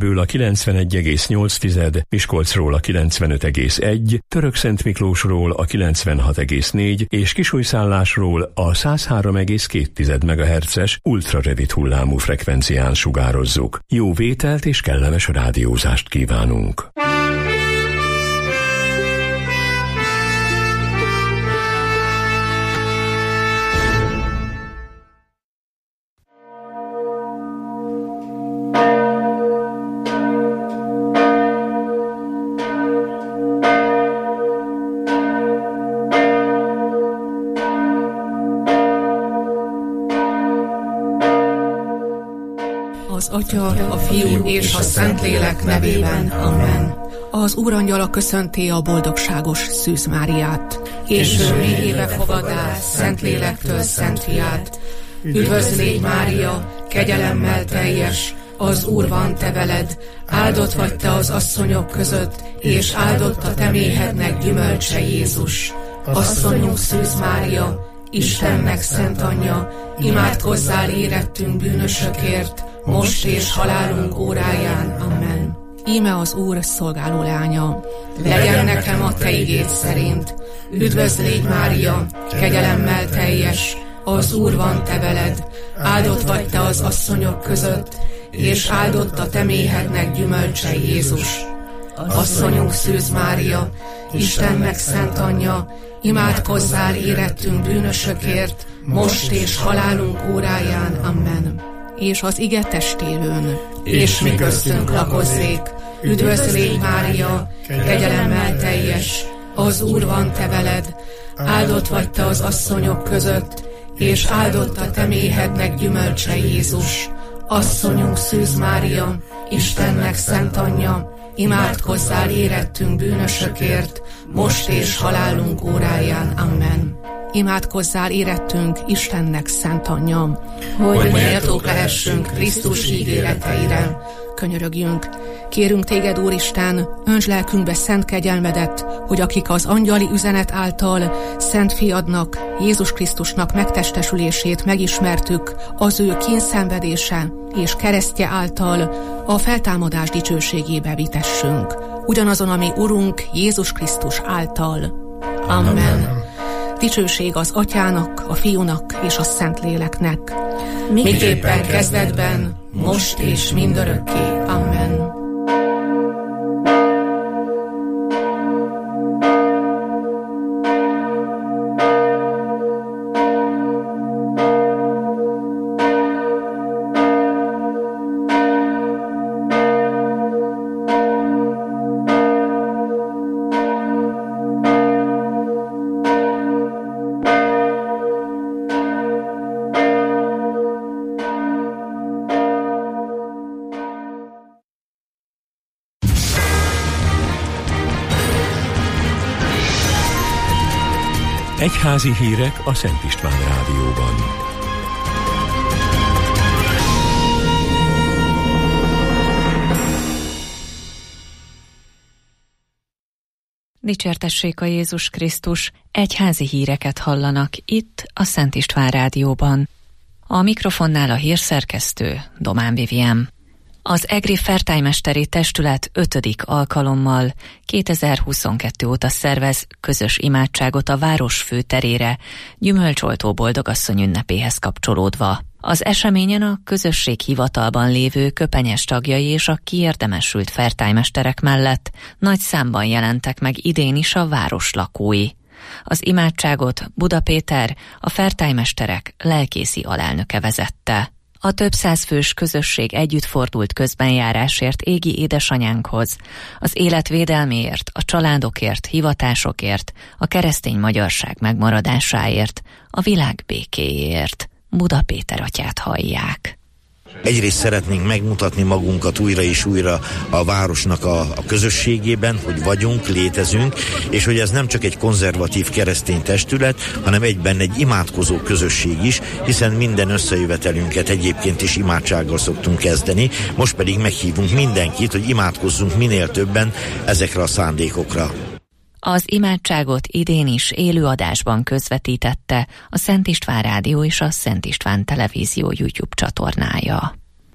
Ből a 91,8, Miskolcról a 95,1, Törökszentmiklósról a 96,4 és Kisújszállásról a 103,2 MHz-es ultrarövid hullámú frekvencián sugározzuk. Jó vételt és kellemes rádiózást kívánunk! Az Atya, a Fiú és a Szentlélek nevében. Amen. Az Úrangyala köszönti a boldogságos Szűz Máriát, és ő mélyébe fogadá Szentlélektől Szent Fiát. Üdvözl légy, Mária, kegyelemmel teljes, az Úr van te veled, áldott vagy te az asszonyok között, és áldott a te méhednek gyümölcse Jézus. Asszonyunk Szűz Mária, Istennek szent anyja, imádkozzál érettünk bűnösökért, most és halálunk óráján. Amen. Íme az Úr szolgáló leánya. Legyen nekem a te igéd szerint. Üdvözl légy, Mária, kegyelemmel teljes, az Úr van te veled, áldott vagy te az asszonyok között, és áldott a te méhednek gyümölcse Jézus. Asszonyunk Szűz Mária, Istennek szent anyja, imádkozzál érettünk bűnösökért, most és halálunk óráján. Amen. És az ige testélőn, és mi köztünk lakozzék. Üdvözl légy, Mária, kegyelemmel teljes, az Úr van te veled, áldott vagy te az asszonyok között, és áldott a te méhednek gyümölcse Jézus. Asszonyunk Szűz Mária, Istennek szent anyja, imádkozzál érettünk bűnösökért, most és halálunk óráján. Amen. Imádkozzál érettünk Istennek szent anyja, hogy méltók lehessünk Krisztus ígéreteire. Könyörögjünk, kérünk téged, Úristen, öntsd lelkünkbe szent kegyelmedet, hogy akik az angyali üzenet által Szent Fiadnak, Jézus Krisztusnak megtestesülését megismertük, az ő kínszenvedése és keresztje által a feltámadás dicsőségébe vitessünk, ugyanazon, ami Urunk Jézus Krisztus által. Amen. Dicsőség az Atyának, a Fiúnak és a Szentléleknek, miképpen kezdetben, most és mindörökké. Amen. Egyházi hírek a Szent István Rádióban. Dicsértessék a Jézus Krisztus, egyházi híreket hallanak itt a Szent István Rádióban. A mikrofonnál a hírszerkesztő Domán Vivien. Az Egri Fertájmesteri Testület 5. alkalommal 2022 óta szervez közös imádságot a város főterére, Gyümölcsoltó Boldogasszony ünnepéhez kapcsolódva. Az eseményen a közösség hivatalban lévő köpenyes tagjai és a kiérdemesült fertájmesterek mellett nagy számban jelentek meg idén is a város lakói. Az imádságot Buda Péter, a fertájmesterek lelkészi alelnöke vezette. A több száz fős közösség együtt fordult közbenjárásért égi édesanyánkhoz, az élet védelméért, a családokért, hivatásokért, a keresztény magyarság megmaradásáért, a világ békéért. Buda Péter atyát hallják. Egyrészt szeretnénk megmutatni magunkat újra és újra a városnak a közösségében, hogy vagyunk, létezünk, és hogy ez nem csak egy konzervatív keresztény testület, hanem egyben egy imádkozó közösség is, hiszen minden összejövetelünket egyébként is imádsággal szoktunk kezdeni, most pedig meghívunk mindenkit, hogy imádkozzunk minél többen ezekre a szándékokra. Az imádságot idén is élő adásban közvetítette a Szent István Rádió és a Szent István Televízió YouTube csatornája.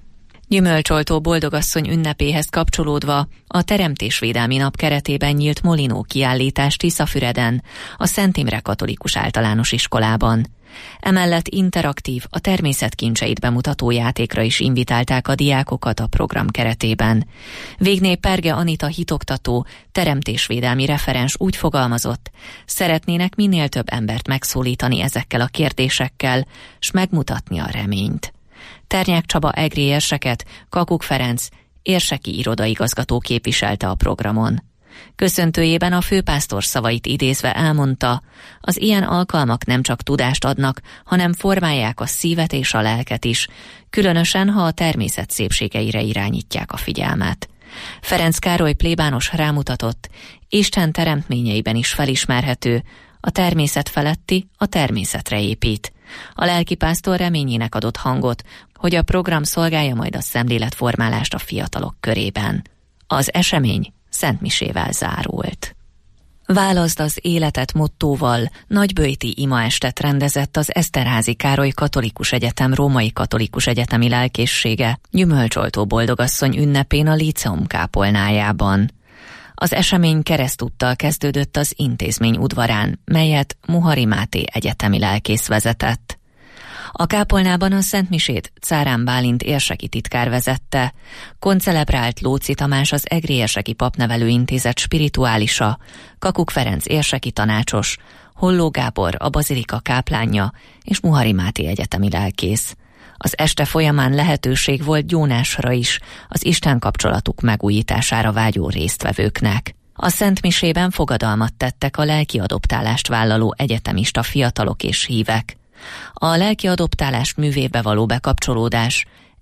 Gyümölcsoltó boldogasszony ünnepéhez kapcsolódva a Teremtésvédelmi Nap keretében nyílt Molinó kiállítás Tiszafüreden, a Szent Imre Katolikus Általános Iskolában. Emellett interaktív, a természet kincseit bemutató játékra is invitálták a diákokat a program keretében. Végné Perge Anita hitoktató, teremtésvédelmi referens úgy fogalmazott, szeretnének minél több embert megszólítani ezekkel a kérdésekkel, s megmutatni a reményt. Ternyák Csaba egri érseket, Kakuk Ferenc érseki irodaigazgató képviselte a programon. Köszöntőjében a főpásztor szavait idézve elmondta, az ilyen alkalmak nem csak tudást adnak, hanem formálják a szívet és a lelket is, különösen, ha a természet szépségeire irányítják a figyelmet. Ferenc Károly plébános rámutatott, Isten teremtményeiben is felismerhető, a természet feletti a természetre épít. A lelkipásztor reményének adott hangot, hogy a program szolgálja majd a szemléletformálást a fiatalok körében. Az esemény szentmisével zárult. Válaszd az életet mottóval nagyböjti imaestet rendezett az Eszterházy Károly Katolikus Egyetem Római Katolikus Egyetemi Lelkészsége Gyümölcsoltó boldogasszony ünnepén a Líceum kápolnájában. Az esemény keresztúttal kezdődött az intézmény udvarán, melyet Muhari Máté egyetemi lelkész vezetett. A kápolnában a szentmisét Cárán Bálint érseki titkár vezette, koncelebrált Lóczy Tamás az Egri Érseki Papnevelő Intézet spirituálisa, Kakuk Ferenc érseki tanácsos, Holló Gábor a bazilika káplánja és Muhari Máté egyetemi lelkész. Az este folyamán lehetőség volt gyónásra is, az Isten kapcsolatuk megújítására vágyó résztvevőknek. A szentmisében fogadalmat tettek a lelki adoptálást vállaló egyetemista fiatalok és hívek. A lelki adoptálás művébe való bekapcsolódás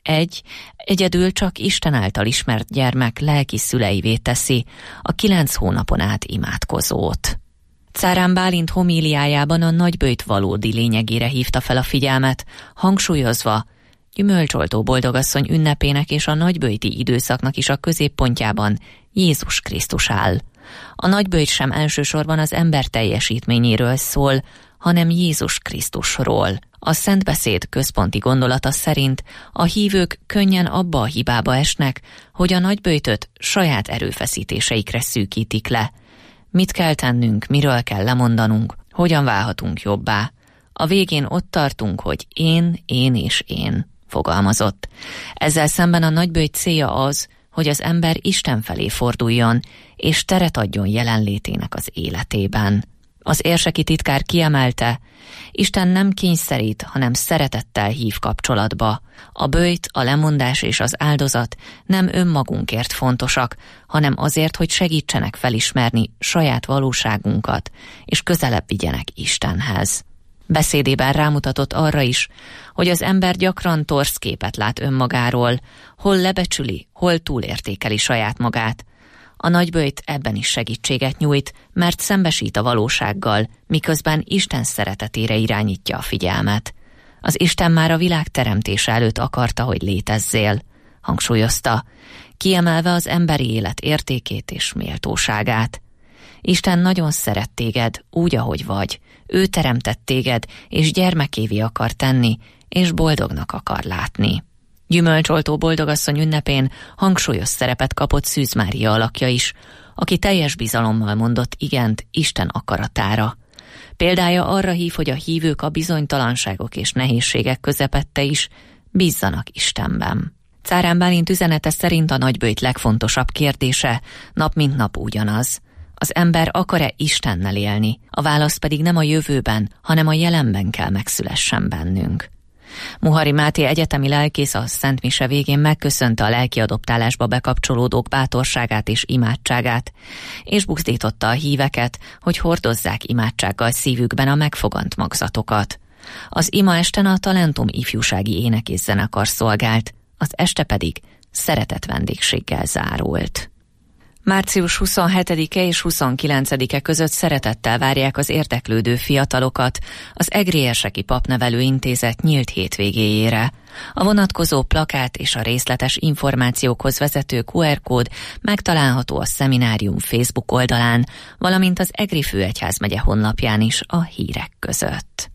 egyedül csak Isten által ismert gyermek lelki szüleivé teszi a 9 hónapon át imádkozót. Cárán Bálint homíliájában a nagyböjt valódi lényegére hívta fel a figyelmet, hangsúlyozva, Gyümölcsoltó boldogasszony ünnepének és a nagyböjti időszaknak is a középpontjában Jézus Krisztus áll. A nagyböjt sem elsősorban az ember teljesítményéről szól, hanem Jézus Krisztusról. A szentbeszéd központi gondolata szerint a hívők könnyen abba a hibába esnek, hogy a nagyböjtöt saját erőfeszítéseikre szűkítik le. Mit kell tennünk, miről kell lemondanunk, hogyan válhatunk jobbá. A végén ott tartunk, hogy én és én, fogalmazott. Ezzel szemben a nagyböjt célja az, hogy az ember Isten felé forduljon, és teret adjon jelenlétének az életében. Az érseki titkár kiemelte, Isten nem kényszerít, hanem szeretettel hív kapcsolatba. A böjt, a lemondás és az áldozat nem önmagunkért fontosak, hanem azért, hogy segítsenek felismerni saját valóságunkat, és közelebb vigyenek Istenhez. Beszédében rámutatott arra is, hogy az ember gyakran torz képet lát önmagáról, hol lebecsüli, hol túlértékeli saját magát. A nagyböjt ebben is segítséget nyújt, mert szembesít a valósággal, miközben Isten szeretetére irányítja a figyelmet. Az Isten már a világ teremtése előtt akarta, hogy létezzél, hangsúlyozta, kiemelve az emberi élet értékét és méltóságát. Isten nagyon szeret téged, úgy, ahogy vagy. Ő teremtett téged, és gyermekévé akar tenni, és boldognak akar látni. Gyümölcsoltó boldogasszony ünnepén hangsúlyos szerepet kapott Szűz Mária alakja is, aki teljes bizalommal mondott igent Isten akaratára. Példája arra hív, hogy a hívők a bizonytalanságok és nehézségek közepette is bízzanak Istenben. Cárán Bálint üzenete szerint a nagyböjt legfontosabb kérdése nap mint nap ugyanaz. Az ember akar-e Istennel élni, a válasz pedig nem a jövőben, hanem a jelenben kell megszülessen bennünk. Muhari Máté egyetemi lelkész a Szent Mise végén megköszönte a lelki adoptálásba bekapcsolódók bátorságát és imádságát, és buzdította a híveket, hogy hordozzák imádsággal szívükben a megfogant magzatokat. Az imaesten a Talentum ifjúsági ének és zenekar szolgált, az este pedig szeretett vendégséggel zárult. Március 27-e és 29-e között szeretettel várják az érdeklődő fiatalokat az Egri Érseki Papnevelő Intézet nyílt hétvégéjére. A vonatkozó plakát és a részletes információkhoz vezető QR kód megtalálható a szeminárium Facebook oldalán, valamint az Egri Főegyházmegye honlapján is a hírek között.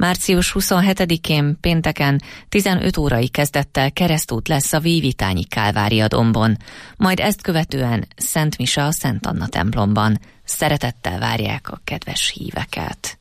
Március 27-én pénteken 15 órai kezdettel keresztút lesz a Vívitányi Kálvária dombon, majd ezt követően Szent Mise a Szent Anna templomban. Szeretettel várják a kedves híveket.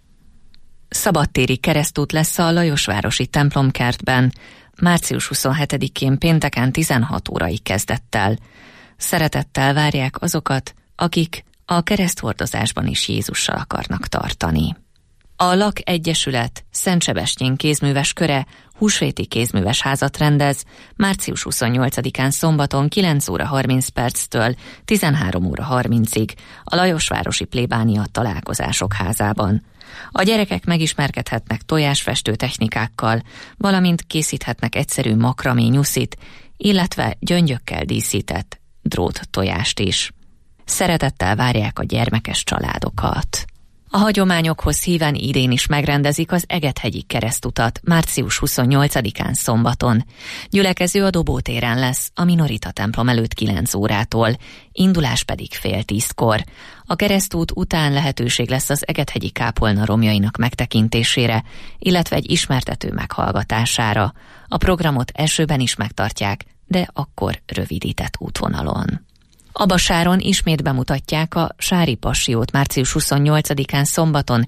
Szabadtéri keresztút lesz a Lajosvárosi templomkertben, március 27-én pénteken 16 órai kezdettel. Szeretettel várják azokat, akik a kereszthordozásban is Jézussal akarnak tartani. A LAK Egyesület Szent Sebestyén kézműves köre húsvéti kézműves házat rendez március 28-án szombaton 9 óra 30 perctől 13 óra 30-ig a Lajosvárosi plébánia találkozások házában. A gyerekek megismerkedhetnek tojásfestő technikákkal, valamint készíthetnek egyszerű makramé nyuszit, illetve gyöngyökkel díszített drót tojást is. Szeretettel várják a gyermekes családokat. A hagyományokhoz híven idén is megrendezik az Egethegyi keresztutat március 28-án szombaton. Gyülekező a Dobótéren lesz, a Minorita templom előtt 9 órától, indulás pedig fél 10-kor. A keresztút után lehetőség lesz az Egethegyi kápolna romjainak megtekintésére, illetve egy ismertető meghallgatására. A programot esőben is megtartják, de akkor rövidített útvonalon. A Basáron ismét bemutatják a Sári Passiót március 28-án szombaton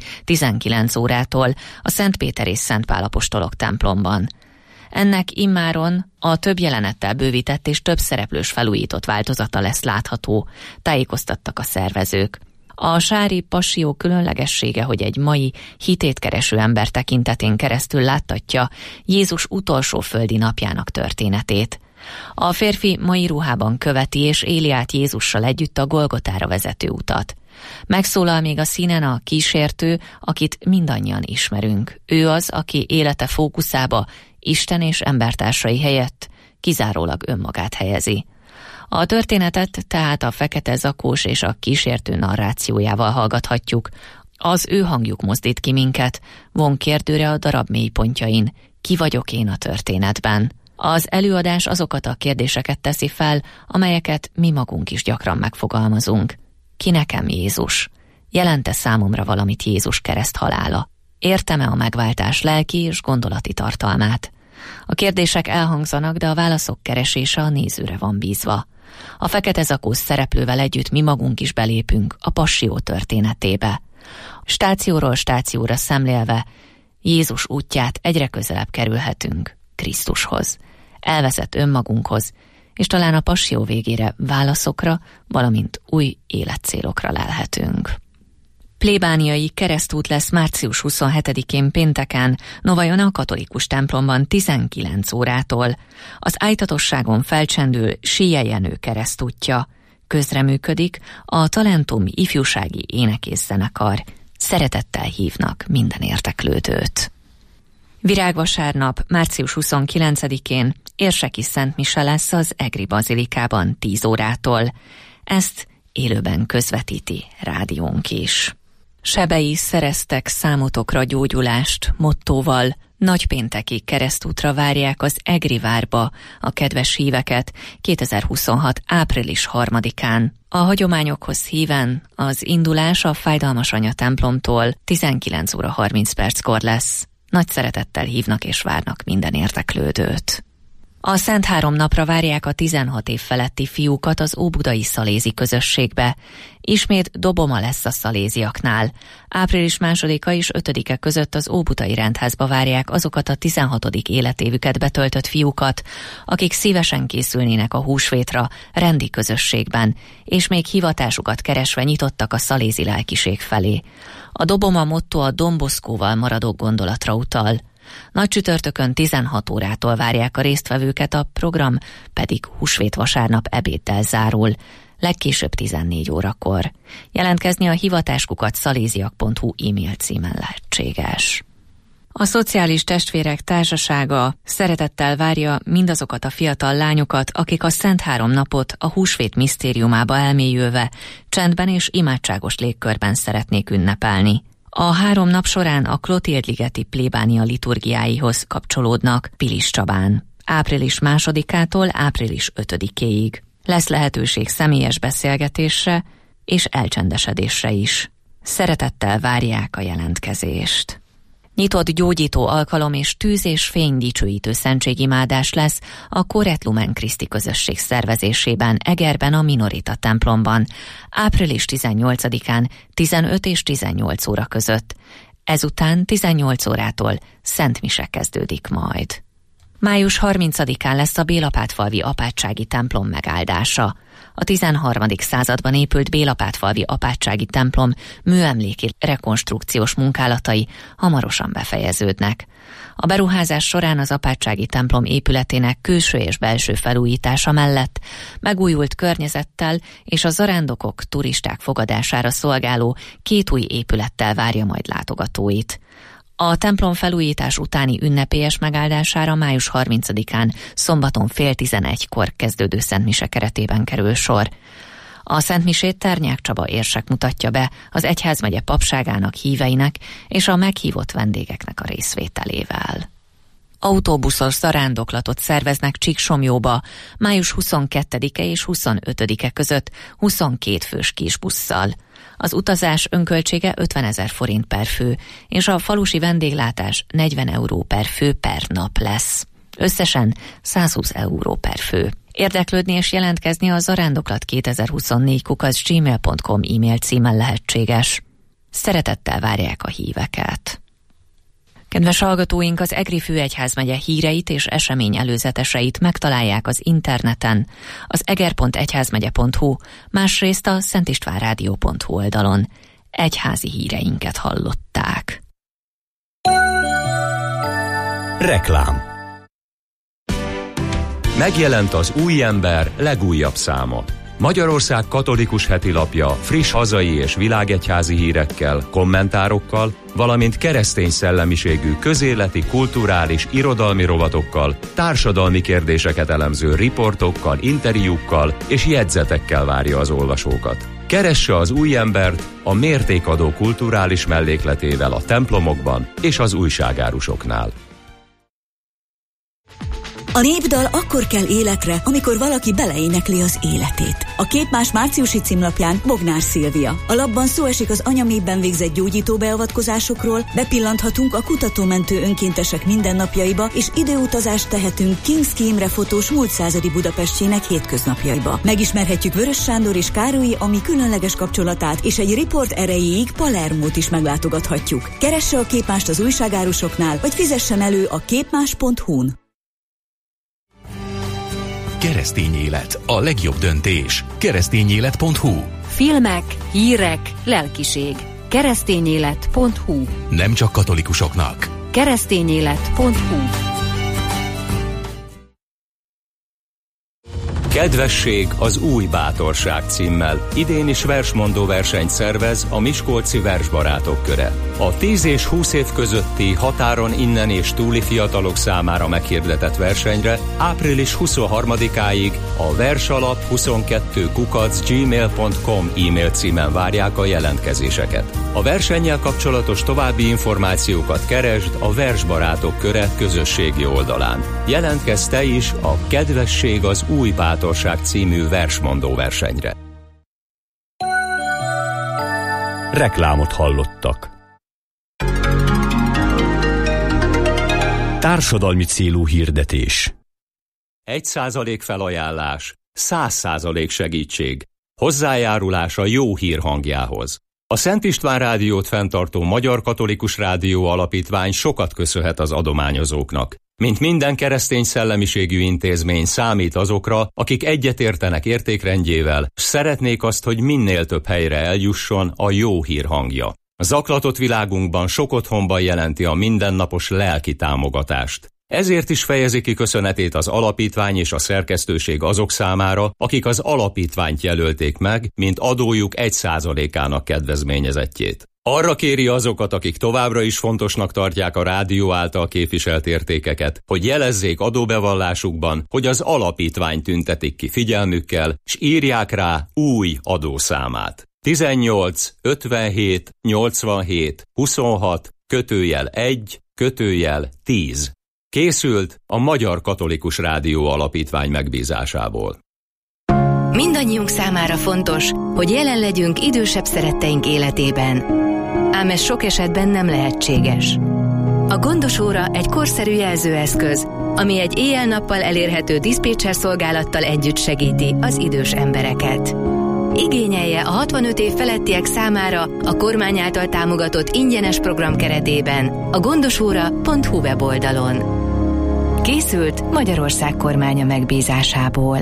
19 órától a Szent Péter és Szent Pál apostolok templomban. Ennek immáron a több jelenettel bővített és több szereplős felújított változata lesz látható, tájékoztattak a szervezők. A Sári Passió különlegessége, hogy egy mai hitét kereső ember tekintetén keresztül láttatja Jézus utolsó földi napjának történetét. A férfi mai ruhában követi és éli át Jézussal együtt a Golgotára vezető utat. Megszólal még a színen a kísértő, akit mindannyian ismerünk. Ő az, aki élete fókuszába Isten és embertársai helyett kizárólag önmagát helyezi. A történetet tehát a fekete zakós és a kísértő narrációjával hallgathatjuk. Az ő hangjuk mozdít ki minket, von kérdőre a darab mélypontjain. Ki vagyok én a történetben? Az előadás azokat a kérdéseket teszi fel, amelyeket mi magunk is gyakran megfogalmazunk. Ki nekem Jézus? Jelent-e számomra valamit Jézus kereszthalála? Értem-e a megváltás lelki és gondolati tartalmát? A kérdések elhangzanak, de a válaszok keresése a nézőre van bízva. A fekete zakós szereplővel együtt mi magunk is belépünk a Passió történetébe. Stációról stációra szemlélve Jézus útját egyre közelebb kerülhetünk Krisztushoz. Elvezet önmagunkhoz, és talán a Passió végére válaszokra, valamint új életcélokra lelhetünk. Plébániai keresztút lesz március 27-én pénteken Novajon a katolikus templomban 19 órától. Az ájtatosságon felcsendül Sije Jenő keresztútja. Közreműködik a Talentum ifjúsági énekészzenekar. Szeretettel hívnak minden érdeklődőt. Virágvasárnap, március 29-én érseki Szent Mise lesz az Egri bazilikában 10 órától. Ezt élőben közvetíti rádiónk is. Sebei szereztek számotokra gyógyulást mottóval nagypénteki keresztútra várják az Egri várba a kedves híveket 2026. április 3-án. A hagyományokhoz híven az indulás a Fájdalmas Anya templomtól 19 óra 30 perckor lesz. Nagy szeretettel hívnak és várnak minden érdeklődőt. A Szent Három napra várják a 16 év feletti fiúkat az óbudai szalézi közösségbe. Ismét doboma lesz a szaléziaknál. Április 2-a és 5-e között az óbudai rendházba várják azokat a 16. életévüket betöltött fiúkat, akik szívesen készülnének a húsvétra rendi közösségben, és még hivatásukat keresve nyitottak a szalézi lelkiség felé. A doboma motto a Don Boscóval maradó gondolatra utal. Nagy csütörtökön 16 órától várják a résztvevőket, a program pedig húsvét vasárnap ebéddel zárul, legkésőbb 14 órakor. Jelentkezni a hivatáskukat@szaleziak.hu e-mail címen lehetséges. A Szociális Testvérek Társasága szeretettel várja mindazokat a fiatal lányokat, akik a Szent Három napot a húsvét misztériumába elmélyülve, csendben és imádságos légkörben szeretnék ünnepelni. A 3 nap során a Klotild-ligeti plébánia liturgiáihoz kapcsolódnak Pilis Csabán. Április 2-ától április 5-éig. Lesz lehetőség személyes beszélgetésre és elcsendesedésre is. Szeretettel várják a jelentkezést. Nyitott gyógyító alkalom és tűz és fény dicsőítő szentségimádás lesz a Coret Lumen Christi közösség szervezésében Egerben a Minorita templomban, április 18-án 15 és 18 óra között. Ezután 18 órától szentmise kezdődik majd. Május 30-án lesz a Bélapátfalvi apátsági templom megáldása. A 13. században épült Bélapátfalvi apátsági templom műemléki rekonstrukciós munkálatai hamarosan befejeződnek. A beruházás során az apátsági templom épületének külső és belső felújítása mellett megújult környezettel és a zarándokok, turisták fogadására szolgáló 2 új épülettel várja majd látogatóit. A templom felújítás utáni ünnepélyes megáldására május 30-án szombaton 10:30-kor kezdődő szentmise keretében kerül sor. A szentmisét Ternyák Csaba érsek mutatja be az egyházmegye papságának híveinek és a meghívott vendégeknek a részvételével. Autóbuszos zarándoklatot szerveznek Csíksomjóba május 22-e és 25-e között 22 fős kisbusszal. Az utazás önköltsége 50 000 forint per fő, és a falusi vendéglátás 40 euró per fő per nap lesz. Összesen 120 euró per fő. Érdeklődni és jelentkezni a zarándoklat2024@gmail.com e-mail címen lehetséges. Szeretettel várják a híveket. Kedves hallgatóink, az Egri főegyházmegye híreit és esemény előzeteseit megtalálják az interneten, az eger.egyházmegye.hu, másrészt a szentistvánradio.hu oldalon. Egyházi híreinket hallották. Reklám. Megjelent az Új Ember legújabb száma. Magyarország katolikus hetilapja friss hazai és világegyházi hírekkel, kommentárokkal, valamint keresztény szellemiségű közéleti, kulturális, irodalmi rovatokkal, társadalmi kérdéseket elemző riportokkal, interjúkkal és jegyzetekkel várja az olvasókat. Keresse az Új Embert a mértékadó kulturális mellékletével a templomokban és az újságárusoknál. A népdal akkor kell életre, amikor valaki beleénekli az életét. A Képmás márciusi címlapján Bognár Szilvia. A lapban szó esik az anyaméhben végzett gyógyító beavatkozásokról, bepillanthatunk a kutatómentő önkéntesek mindennapjaiba, és időutazást tehetünk Kinszki Imre fotós múlt századi Budapestjének hétköznapjaiba. Megismerhetjük Vörös Sándor és Károlyi Ami különleges kapcsolatát, és egy riport erejéig Palermót is meglátogathatjuk. Keresse a Képmást az újságárusoknál, vagy fizessen elő a képmás.hu-n. Keresztény élet, a legjobb döntés. Keresztényélet.hu. Filmek, hírek, lelkiség. Keresztényélet.hu. Nem csak katolikusoknak. Keresztényélet.hu. Kedvesség az új bátorság címmel idén is versmondó versenyt szervez a Miskolci Versbarátok Köre. A 10 és 20 év közötti határon innen és túli fiatalok számára meghirdetett versenyre április 23-áig a versalap22@gmail.com e-mail címen várják a jelentkezéseket. A versennyel kapcsolatos további információkat keresd a Versbarátok Köre közösségi oldalán. Jelentkezz te is a Kedvesség az új bátorság című versmondó versenyre. Reklámot hallottak. Társadalmi célú hirdetés. 1% felajánlás, 100% segítség. Hozzájárulás a jó hír hangjához. A Szent István Rádiót fenntartó Magyar Katolikus Rádió Alapítvány sokat köszönhet az adományozóknak. Mint minden keresztény szellemiségű intézmény számít azokra, akik egyetértenek értékrendjével, s szeretnék azt, hogy minél több helyre eljusson a jó hír hangja. A zaklatott világunkban sok otthonban jelenti a mindennapos lelki támogatást. Ezért is fejezi ki köszönetét az alapítvány és a szerkesztőség azok számára, akik az alapítványt jelölték meg, mint adójuk 1%-ának kedvezményezettjét. Arra kéri azokat, akik továbbra is fontosnak tartják a rádió által képviselt értékeket, hogy jelezzék adóbevallásukban, hogy az alapítvány tüntetik ki figyelmükkel, s írják rá új adószámát. 18 57 87 26 /1 /10. Készült a Magyar Katolikus Rádió Alapítvány megbízásából. Mindannyiunk számára fontos, hogy jelen legyünk idősebb szeretteink életében. Ám ez sok esetben nem lehetséges. A Gondos óra egy korszerű jelzőeszköz, ami egy éjjel-nappal elérhető diszpécser szolgálattal együtt segíti az idős embereket. Igényelje a 65 év felettiek számára a kormány által támogatott ingyenes program keretében a gondosóra.hu weboldalon. Készült Magyarország kormánya megbízásából.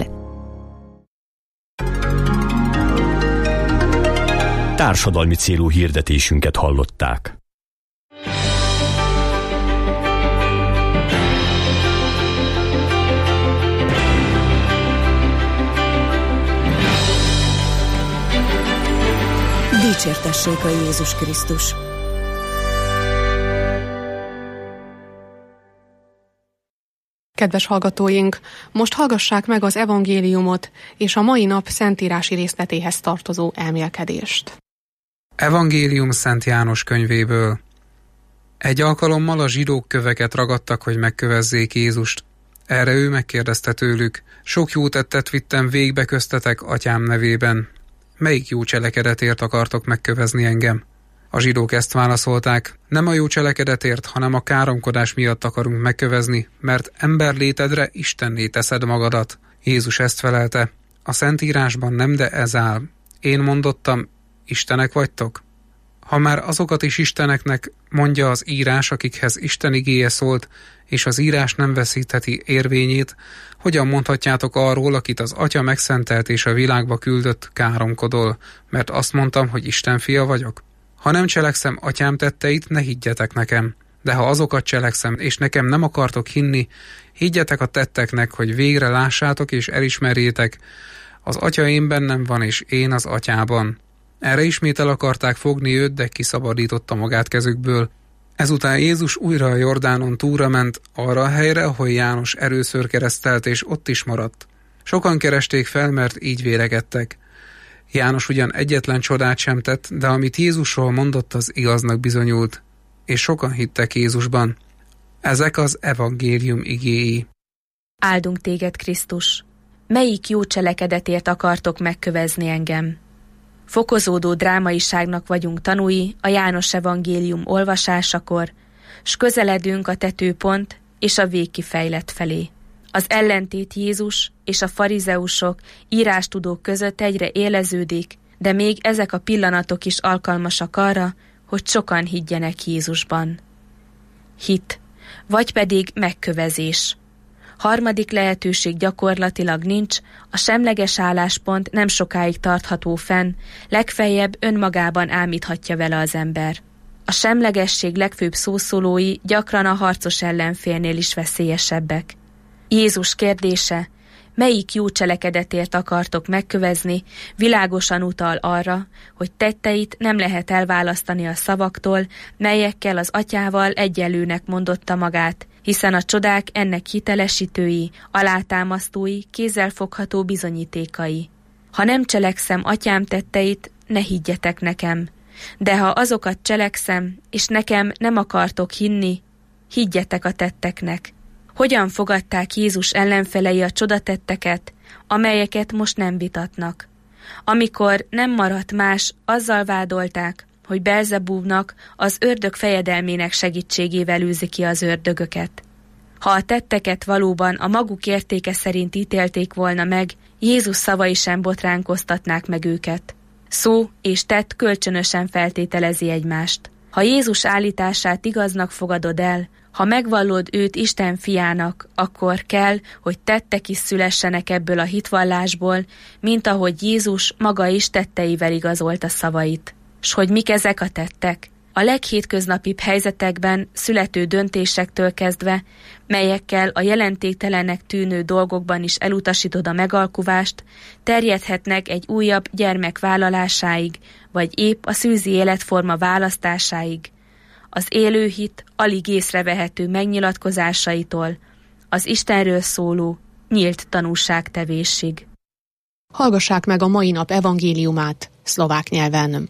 Társadalmi célú hirdetésünket hallották. Dicsértessék a Jézus Krisztus! Kedves hallgatóink, most hallgassák meg az evangéliumot és a mai nap szentírási részletéhez tartozó elmélkedést. Evangélium Szent János könyvéből. Egy alkalommal a zsidók köveket ragadtak, hogy megkövezzék Jézust. Erre ő megkérdezte tőlük: sok jó tettet vittem végbe köztetek atyám nevében. Melyik jó cselekedetért akartok megkövezni engem? A zsidók ezt válaszolták: nem a jó cselekedetért, hanem a káromkodás miatt akarunk megkövezni, mert emberlétedre Istenné teszed magadat. Jézus ezt felelte: a Szentírásban nem, de ez áll. Én mondottam, istenek vagytok? Ha már azokat is isteneknek mondja az írás, akikhez Isten igéje szólt, és az írás nem veszítheti érvényét, hogyan mondhatjátok arról, akit az Atya megszentelt és a világba küldött, káromkodol, mert azt mondtam, hogy Isten fia vagyok? Ha nem cselekszem atyám tetteit, ne higgyetek nekem. De ha azokat cselekszem, és nekem nem akartok hinni, higgyetek a tetteknek, hogy végre lássátok és elismerjétek, az Atya én bennem van, és én az Atyában. Erre ismét el akarták fogni őt, de kiszabadította magát kezükből. Ezután Jézus újra a Jordánon túlra ment, arra a helyre, ahol János először keresztelt, és ott is maradt. Sokan keresték fel, mert így vélekedtek. János ugyan egyetlen csodát sem tett, de amit Jézusról mondott, az igaznak bizonyult, és sokan hittek Jézusban. Ezek az evangélium igéi. Áldunk téged, Krisztus! Melyik jó cselekedetért akartok megkövezni engem? Fokozódó drámaiságnak vagyunk tanúi a János evangélium olvasásakor, s közeledünk a tetőpont és a végkifejlet felé. Az ellentét Jézus és a farizeusok, írástudók között egyre éleződik, de még ezek a pillanatok is alkalmasak arra, hogy sokan higgyenek Jézusban. Hit, vagy pedig megkövezés. Harmadik lehetőség gyakorlatilag nincs, a semleges álláspont nem sokáig tartható fenn, legfeljebb önmagában ámíthatja vele az ember. A semlegesség legfőbb szószólói gyakran a harcos ellenfélnél is veszélyesebbek. Jézus kérdése, melyik jó cselekedetért akartok megkövezni, világosan utal arra, hogy tetteit nem lehet elválasztani a szavaktól, melyekkel az atyával egyenlőnek mondotta magát, hiszen a csodák ennek hitelesítői, alátámasztói, kézzelfogható bizonyítékai. Ha nem cselekszem atyám tetteit, ne higgyetek nekem, de ha azokat cselekszem, és nekem nem akartok hinni, higgyetek a tetteknek. Hogyan fogadták Jézus ellenfelei a csodatetteket, amelyeket most nem vitatnak? Amikor nem maradt más, azzal vádolták, hogy Belzebúbnak, az ördög fejedelmének segítségével űzi ki az ördögöket. Ha a tetteket valóban a maguk értéke szerint ítélték volna meg, Jézus szavai sem botránkoztatnák meg őket. Szó és tett kölcsönösen feltételezi egymást. Ha Jézus állítását igaznak fogadod el, ha megvallod őt Isten fiának, akkor kell, hogy tettek is szülessenek ebből a hitvallásból, mint ahogy Jézus maga is tetteivel igazolta szavait. S hogy mik ezek a tettek? A leghétköznapibb helyzetekben születő döntésektől kezdve, melyekkel a jelentéktelenek tűnő dolgokban is elutasítod a megalkuvást, terjedhetnek egy újabb gyermek vállalásáig, vagy épp a szűzi életforma választásáig. Az élő hit alig észrevehető megnyilatkozásaitól, az Istenről szóló, nyílt tanúságtevésig. Hallgassák meg a mai nap evangéliumát szlovák nyelven.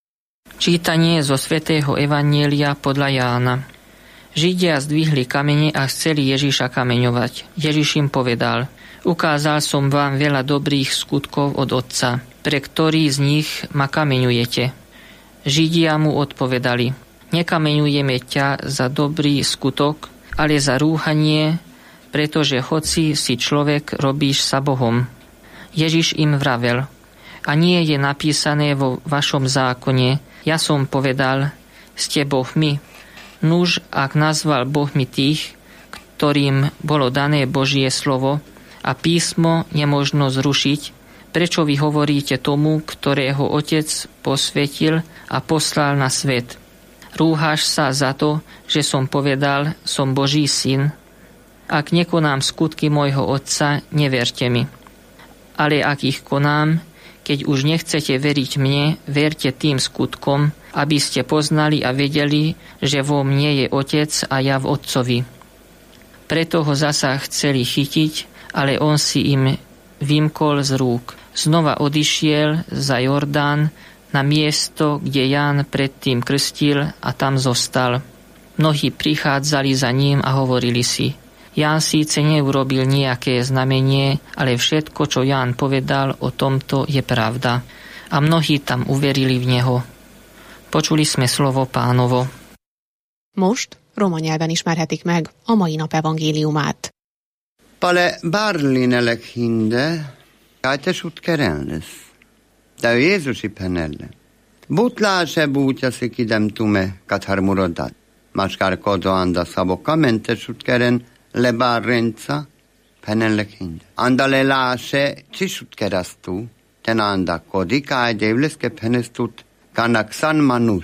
Čítanie zo svätého Evanjelia podľa Jána. Židia zdvihli kamene a chceli Ježiša kameňovať. Ježiš im povedal: ukázal som vám veľa dobrých skutkov od Otca. Pre ktorý z nich ma kameňujete? Židia mu odpovedali: Nekameňujeme ťa za dobrý skutok, ale za rúhanie, pretože hoci si človek, robíš sa Bohom. Ježiš im vravel: a nie je napísané vo vašom zákone, ja som povedal, ste bohmi. Nuž, ak nazval bohmi tých, ktorým bolo dané Božie slovo a písmo nemožno zrušiť, prečo vy hovoríte tomu, ktorého Otec posvetil a poslal na svet? Rúhaš sa za to, že som povedal, som Boží syn? Ak nekonám skutky môjho Otca, neverte mi. Ale ak ich konám, keď už nechcete veriť mne, verte tým skutkom, aby ste poznali a vedeli, že vo mne je Otec a ja v Otcovi. Preto ho zasa chceli chytiť, ale on si im vymkol z rúk. Znova odišiel za Jordán na miesto, kde Ján predtým krstil, a tam zostal. Mnohí prichádzali za ním a hovorili si: Ján síce neurobil nejaké znamenie, ale všetko, čo Ján povedal o tomto, je pravda. A mnohí tam uverili v neho. Počuli sme slovo Pánovo. Most roma nyelven ismerhetik meg a mai nap evangéliumát. Pale barlinelek hinde, kájtesut kerenles. De Jézusi penelle. Butláse bútyaszi kidem tume katharmurodat. Maskár kodo anda szaboka mentesut keren, le barrenza penellek hinde. Anda le láse cisut kerasztú, ten anda kodika devleske penestut kanak san manus.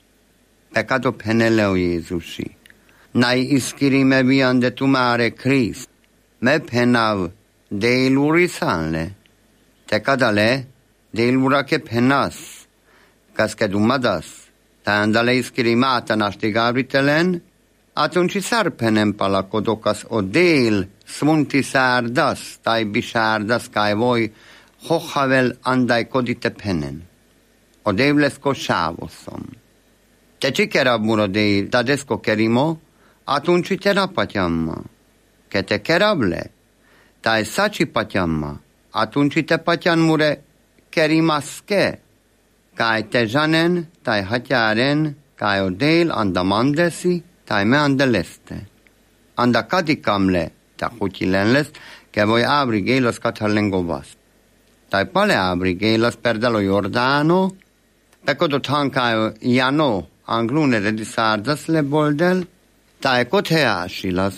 Pecado penele o Jézusi. Nai iskirime viande tumare Krist. Me penav deiluri sanle. Te kadale deilura ke penas. Kaske dumadas. Ta andale iskirimata nastigavritelen. Atunci sarpenem pala kodokas o deil smunti sardas, tai bisardas kai voi hochavel andai kodite penen. O devlesko sávosom. Te csikerabb murodei dadesko kerimo, atunci terapatyamma. Ke te kerable, tai saci patyamma, atunci te patyan mure kerimaske. Kai te janen, tai hatyaren, kai o deil andamandesi, tai me andeleste. Anda kadikamle, ta hutilenles, ke voi abri geilos kathalengovas. Tai pale abri geilos perdalo Jordano, pekodo tankaio Jano, anglunere di sardas le boldel, tai koteasilas.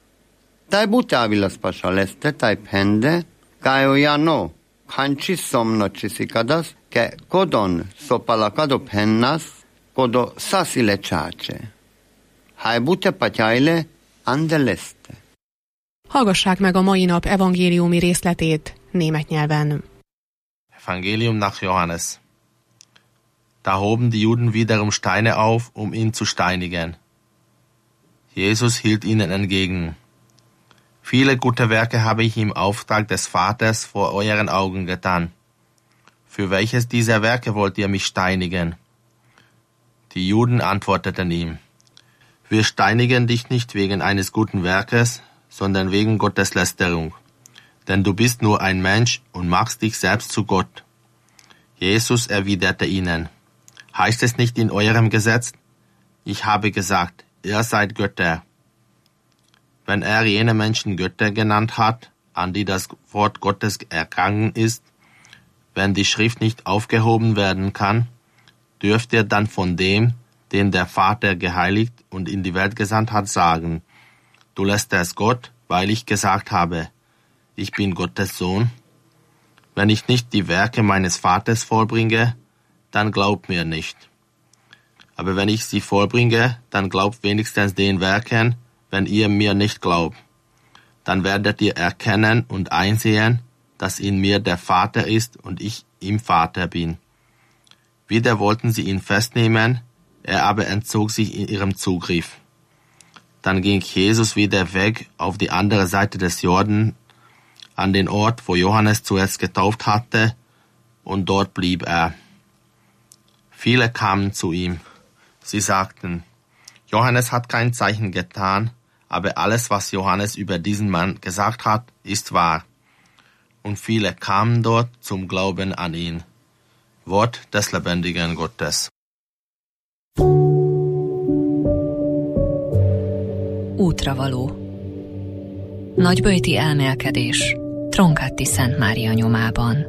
Tai butavilas pasaleste, tai pende, kaio Jano, kanchis somnocisikadas, ke kodon sopalakado pennas, kodo sasile csáce. Hájbute patyájle, andeleste. Hallgassák meg a mai nap evangéliumi részletét német nyelven. Evangelium nach Johannes. Da hoben die Juden wiederum Steine auf, um ihn zu steinigen. Jesus hielt ihnen entgegen: Viele gute Werke habe ich im Auftrag des Vaters vor euren Augen getan. Für welches dieser Werke wollt ihr mich steinigen? Die Juden antworteten ihm: Wir steinigen dich nicht wegen eines guten Werkes, sondern wegen Gotteslästerung. Denn du bist nur ein Mensch und machst dich selbst zu Gott. Jesus erwiderte ihnen: Heißt es nicht in eurem Gesetz? Ich habe gesagt, ihr seid Götter. Wenn er jene Menschen Götter genannt hat, an die das Wort Gottes ergangen ist, wenn die Schrift nicht aufgehoben werden kann, dürft ihr dann von dem, den der Vater geheiligt und in die Welt gesandt hat, sagen: Du lästerst Gott, weil ich gesagt habe, ich bin Gottes Sohn? Wenn ich nicht die Werke meines Vaters vollbringe, dann glaubt mir nicht. Aber wenn ich sie vollbringe, dann glaubt wenigstens den Werken, wenn ihr mir nicht glaubt. Dann werdet ihr erkennen und einsehen, dass in mir der Vater ist und ich im Vater bin. Wieder wollten sie ihn festnehmen, er aber entzog sich in ihrem Zugriff. Dann ging Jesus wieder weg auf die andere Seite des Jordan, an den Ort, wo Johannes zuerst getauft hatte, und dort blieb er. Viele kamen zu ihm. Sie sagten: Johannes hat kein Zeichen getan, aber alles, was Johannes über diesen Mann gesagt hat, ist wahr. Und viele kamen dort zum Glauben an ihn. Wort des lebendigen Gottes. útravaló. Nagyböjti elmélkedés Tronkáti Szent Mária nyomában.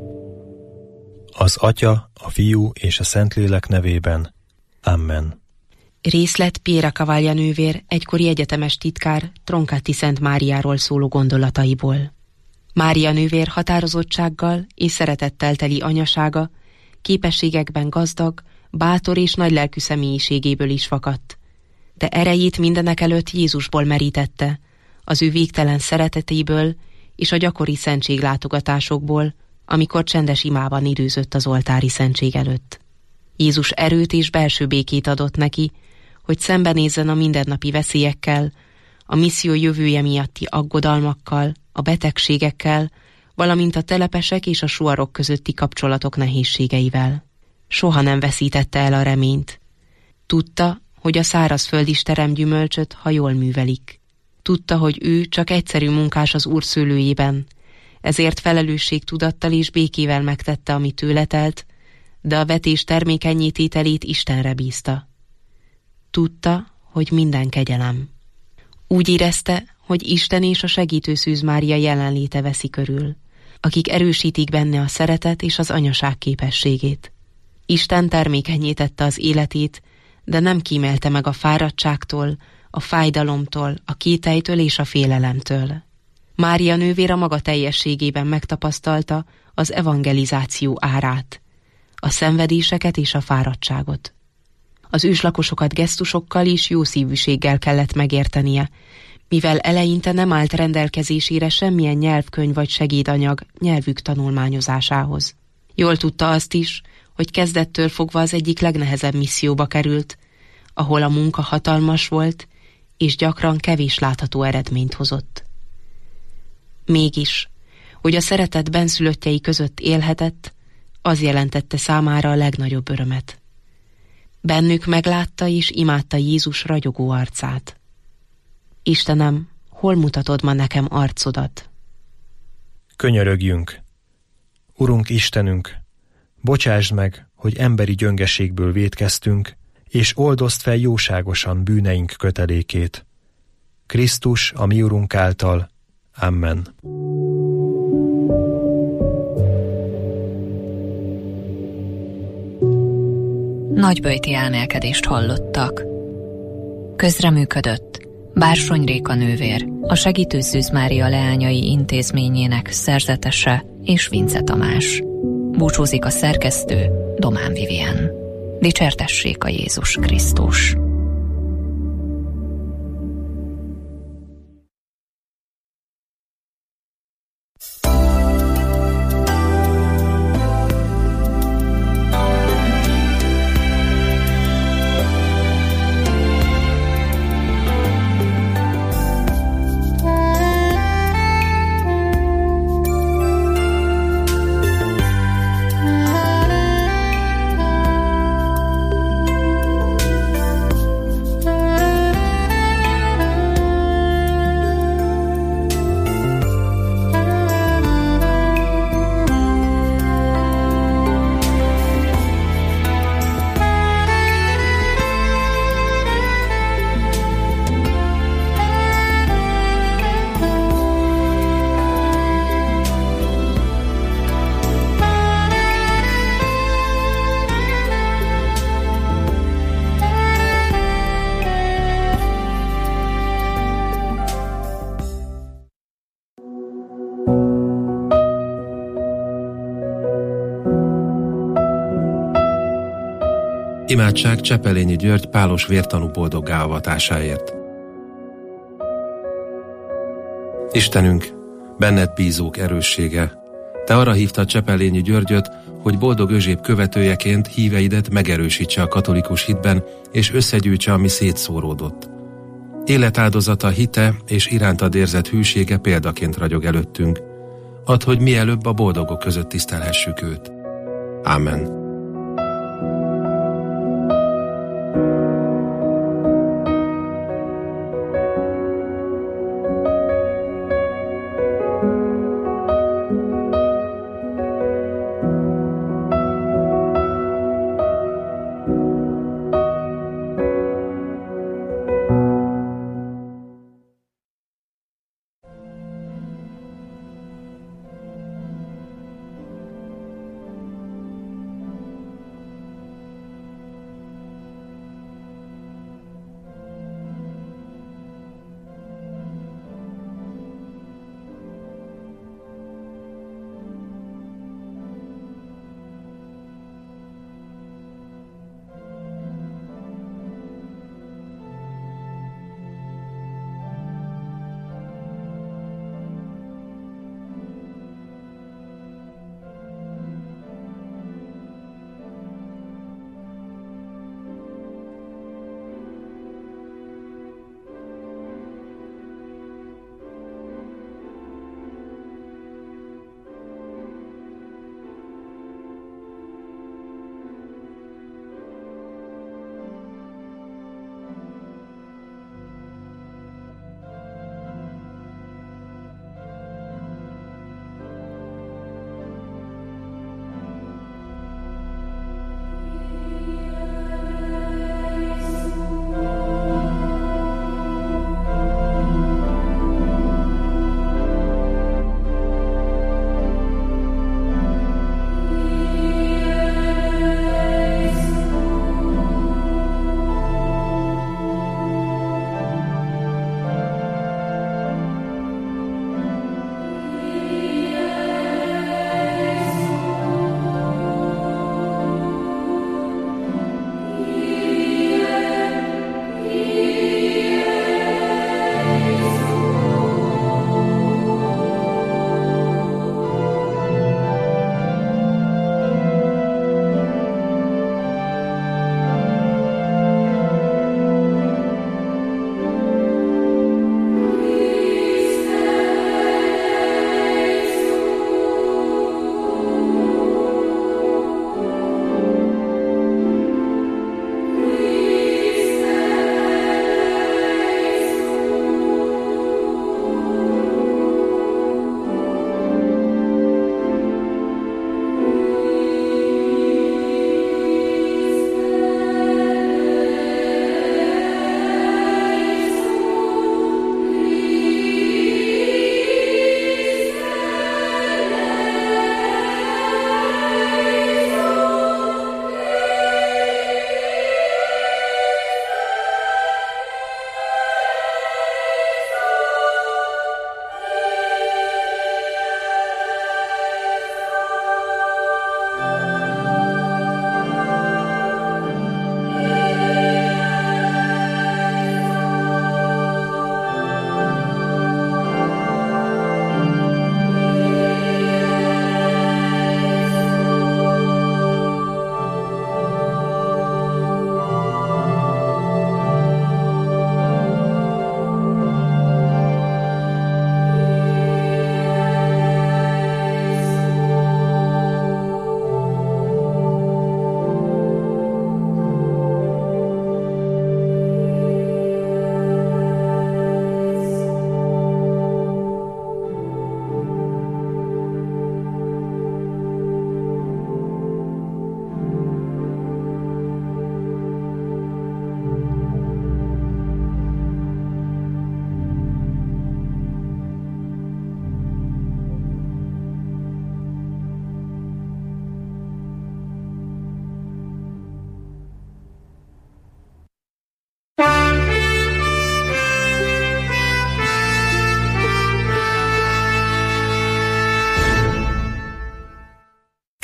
Az Atya, a Fiú és a Szentlélek nevében. Amen. Részlet Piera Cavallia nővér, egykori egyetemes titkár Tronkáti Szent Máriáról szóló gondolataiból. Mária nővér határozottsággal és szeretettel teli anyasága, képességekben gazdag, bátor és nagylelkű személyiségéből is fakadt. De erejét mindenekelőtt Jézusból merítette, az ő végtelen szeretetéből és a gyakori szentséglátogatásokból, amikor csendes imában időzött az oltári szentség előtt. Jézus erőt és belső békét adott neki, hogy szembenézzen a mindennapi veszélyekkel, a misszió jövője miatti aggodalmakkal, a betegségekkel, valamint a telepesek és a suarok közötti kapcsolatok nehézségeivel. Soha nem veszítette el a reményt. Tudta, hogy a szárazföld is terem gyümölcsöt, ha jól művelik. Tudta, hogy ő csak egyszerű munkás az Úr szőlőjében, ezért felelősségtudattal és békével megtette, ami tőle telt, de a vetés termékennyé tételét Istenre bízta. Tudta, hogy minden kegyelem. Úgy érezte, hogy Isten és a segítő Szűz Mária jelenléte veszi körül, akik erősítik benne a szeretet és az anyaság képességét. Isten termékennyé tette az életét, de nem kímélte meg a fáradtságtól, a fájdalomtól, a kételytől és a félelemtől. Mária nővér a maga teljességében megtapasztalta az evangelizáció árát, a szenvedéseket és a fáradtságot. Az őslakosokat gesztusokkal és jó szívűséggel kellett megértenie, mivel eleinte nem állt rendelkezésére semmilyen nyelvkönyv vagy segédanyag nyelvük tanulmányozásához. Jól tudta azt is, hogy kezdettől fogva az egyik legnehezebb misszióba került, ahol a munka hatalmas volt, és gyakran kevés látható eredményt hozott. Mégis, hogy a szeretet benszülöttjei között élhetett, az jelentette számára a legnagyobb örömet. Bennük meglátta és imádta Jézus ragyogó arcát. Istenem, hol mutatod ma nekem arcodat? Könyörögjünk! Urunk Istenünk, bocsásd meg, hogy emberi gyöngeségből vétkeztünk, és oldozd fel jóságosan bűneink kötelékét. Krisztus, a mi Urunk által. Amen. Nagyböjti elmélkedést hallottak. Közreműködött Bársony Réka nővér, a Segítő Szűz Mária Leányai Intézményének szerzetese és Vince Tamás. Búcsúzik a szerkesztő, Domán Vivien. Dicsértessék a Jézus Krisztus! Imádság Csepelényi György pálos vértanú boldoggá avatásáért. Istenünk, benned bízók erőssége, te arra hívtad Csepelényi Györgyöt, hogy boldog Özséb követőjeként híveidet megerősítse a katolikus hitben, és összegyűjtse, ami szétszóródott. Életáldozata, hite és irántad érzett hűsége példaként ragyog előttünk. Add, hogy mielőbb a boldogok között tisztelhessük őt. Ámen.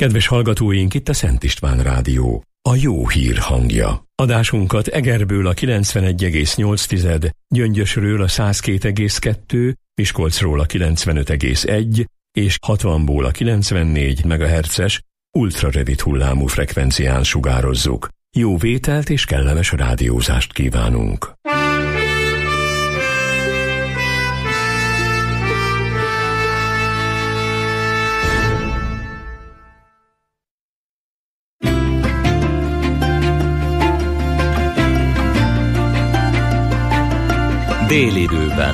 Kedves hallgatóink, itt a Szent István Rádió, a jó hír hangja. Adásunkat Egerből a 91,8, Gyöngyösről a 102,2, Miskolcról a 95,1 és 60-ból a 94 MHz-es ultrarövid hullámú frekvencián sugározzuk. Jó vételt és kellemes rádiózást kívánunk! Délidőben.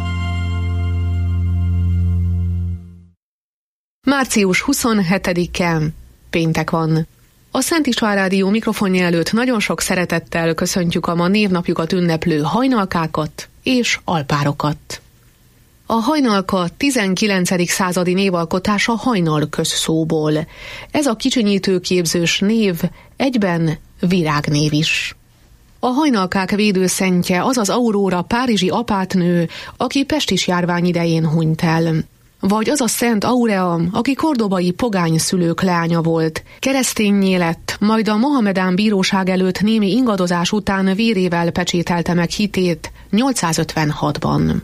Március 27-e, péntek van. A Szent István Rádió mikrofonja előtt nagyon sok szeretettel köszöntjük a ma névnapjukat ünneplő hajnalkákat és alpárokat. A hajnalka 19. századi névalkotás a hajnal közszóból. Ez a kicsinyítő képzős név egyben virágnév is. A hajnalkák védőszentje az az Aurora párizsi apátnő, aki pestis járvány idején hunyt el. Vagy az a Szent Aurea, aki kordobai pogány szülők leánya volt, kereszténnyé lett, majd a mohamedán bíróság előtt némi ingadozás után vérével pecsételte meg hitét 856-ban.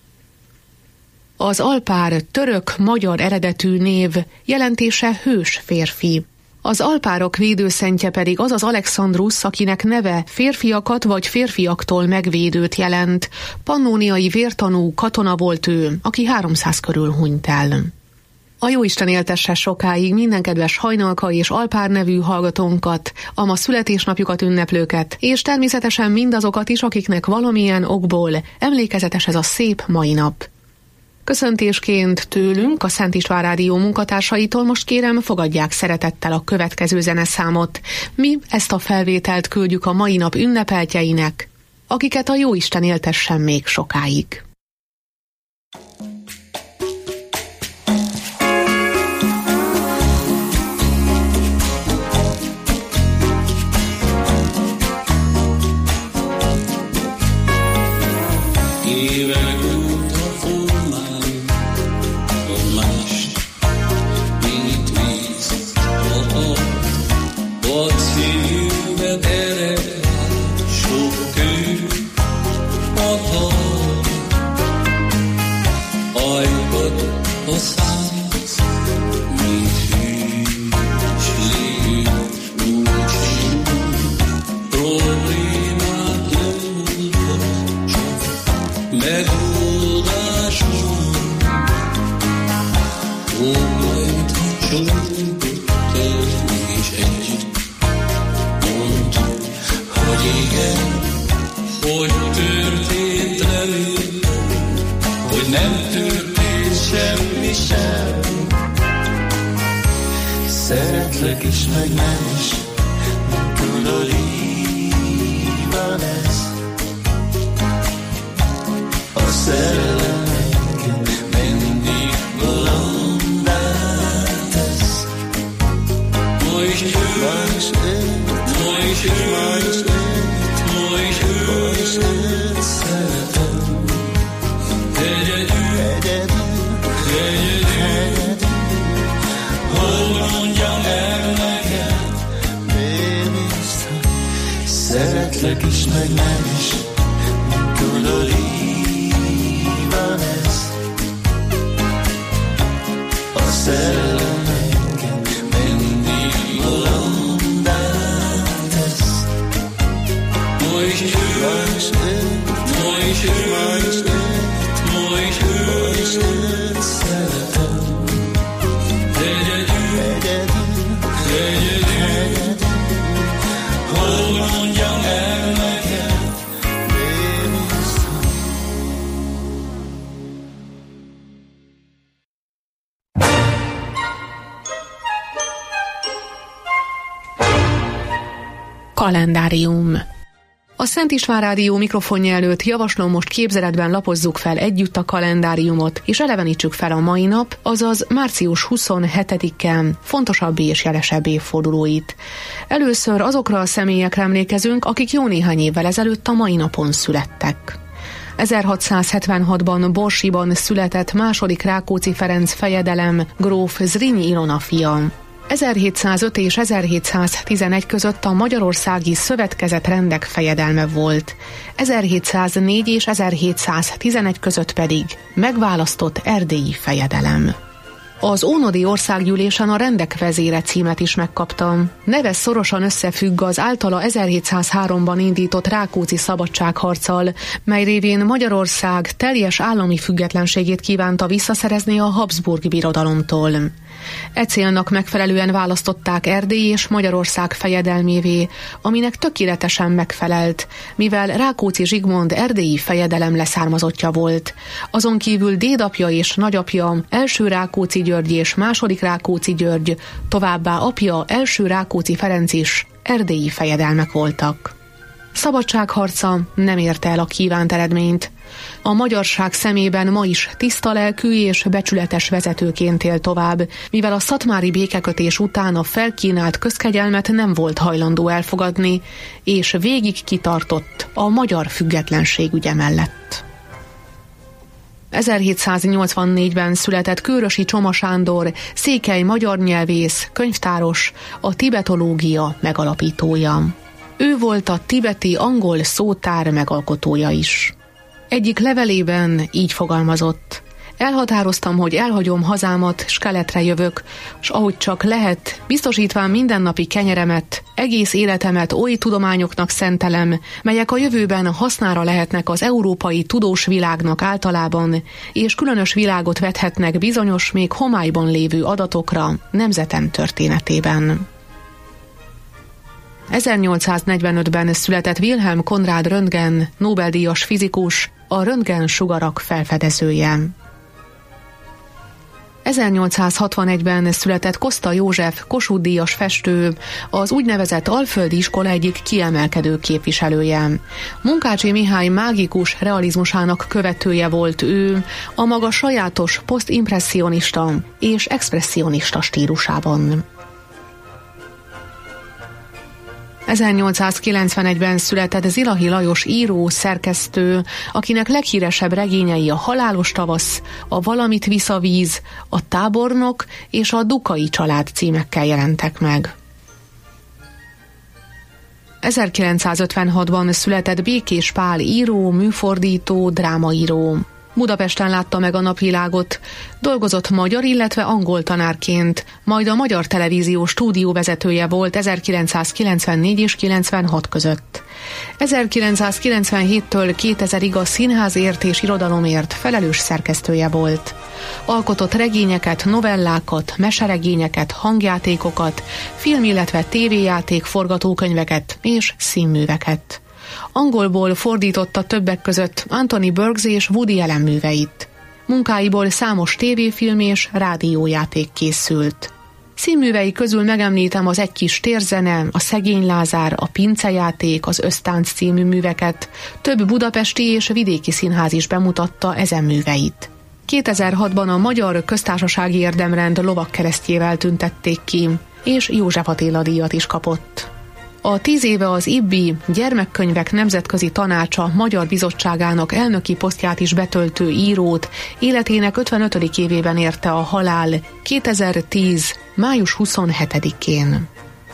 Az alpár török-magyar eredetű név, jelentése hős férfi. Az alpárok védőszentje pedig az az Alexandrusz, akinek neve férfiakat vagy férfiaktól megvédőt jelent. Pannóniai vértanú katona volt ő, aki 300 körül hunyt el. A Jóisten éltesse sokáig minden kedves hajnalka és alpár nevű hallgatónkat, a ma születésnapjukat ünneplőket, és természetesen mindazokat is, akiknek valamilyen okból emlékezetes ez a szép mai nap. Köszöntésként tőlünk, a Szent István Rádió munkatársaitól most kérem, fogadják szeretettel a következő zeneszámot. Mi ezt a felvételt küldjük a mai nap ünnepeltjeinek, akiket a Jóisten éltessen még sokáig. Szeretlek is, meg nem is, tudod, így van ez. A szerelem engem mindig bolondá tesz. Ma is őt, ma is őt szeretem. Egyedül. Mondjam el nekem, baby, szeretlek is, meg nem is, tudod, így van ez. A szerelem engem mindig bolondá tesz. Ma is őt szeretem. Hol mondjam el nekem, baby, Kalendárium. A Szent István Rádió mikrofonja előtt javaslom, most képzeletben lapozzuk fel együtt a kalendáriumot, és elevenítsük fel a mai nap, azaz március 27-e fontosabb és jelesebb évfordulóit. Először azokra a személyekre emlékezünk, akik jó néhány évvel ezelőtt a mai napon születtek. 1676-ban Borsiban született második Rákóczi Ferenc fejedelem, gróf Zrínyi Ilona fia. 1705 és 1711 között a magyarországi szövetkezet rendek fejedelme volt, 1704 és 1711 között pedig megválasztott erdélyi fejedelem. Az ónodi országgyűlésen a rendek vezére címet is megkaptam. Neve szorosan összefügg az általa 1703-ban indított Rákóczi szabadságharccal, mely révén Magyarország teljes állami függetlenségét kívánta visszaszerezni a Habsburg birodalomtól. E célnak megfelelően választották Erdély és Magyarország fejedelmévé, aminek tökéletesen megfelelt, mivel Rákóczi Zsigmond erdélyi fejedelem leszármazottja volt. Azon kívül dédapja és nagyapja első Rákóczi György és második Rákóczi György, továbbá apja első Rákóczi Ferenc is erdélyi fejedelmek voltak. Szabadságharca nem érte el a kívánt eredményt. A magyarság szemében ma is tiszta lelkű és becsületes vezetőként él tovább, mivel a szatmári békekötés után a felkínált közkegyelmet nem volt hajlandó elfogadni, és végig kitartott a magyar függetlenség ügye mellett. 1784-ben született Kőrösi Csoma Sándor, székely magyar nyelvész, könyvtáros, a tibetológia megalapítója. Ő volt a tibeti angol szótár megalkotója is. Egyik levelében így fogalmazott: elhatároztam, hogy elhagyom hazámat, s keletre jövök, s ahogy csak lehet, biztosítván mindennapi kenyeremet, egész életemet oly tudományoknak szentelem, melyek a jövőben hasznára lehetnek az európai tudós világnak általában, és különös világot vethetnek bizonyos, még homályban lévő adatokra nemzetem történetében. 1845-ben született Wilhelm Conrad Röntgen, Nobel-díjas fizikus, a röntgen sugarak felfedezője. 1861-ben született Koszta József, Kossuth-díjas festő, az úgynevezett Alföldi iskola egyik kiemelkedő képviselője. Munkácsy Mihály mágikus realizmusának követője volt ő, a maga sajátos posztimpresszionista és expresszionista stílusában. 1891-ben született Zilahi Lajos író, szerkesztő, akinek leghíresebb regényei a Halálos tavasz, a Valamit visz a víz, a Tábornok és a Dukai család címekkel jelentek meg. 1956-ban született Békés Pál író, műfordító, drámaíró. Budapesten látta meg a napvilágot, dolgozott magyar, illetve angol tanárként, majd a Magyar Televízió stúdióvezetője volt 1994 és 96 között. 1997-től 2000-ig a színházért és irodalomért felelős szerkesztője volt. Alkotott regényeket, novellákat, meseregényeket, hangjátékokat, film, illetve tévéjáték forgatókönyveket és színműveket. Angolból fordította többek között Anthony Burgess és Woody Allen műveit. Munkáiból számos tévéfilm és rádiójáték készült. Színművei közül megemlítem az Egy kis térzene, a Szegény Lázár, a Pincejáték, az Ösztánc című műveket. Több budapesti és vidéki színház is bemutatta ezen műveit. 2006-ban a Magyar Köztársasági Érdemrend lovagkeresztjével tüntették ki, és József Attila díjat is kapott. A 10 éve az IBBY Gyermekkönyvek Nemzetközi Tanácsa Magyar Bizottságának elnöki posztját is betöltő írót életének 55. évében érte a halál 2010. május 27-én.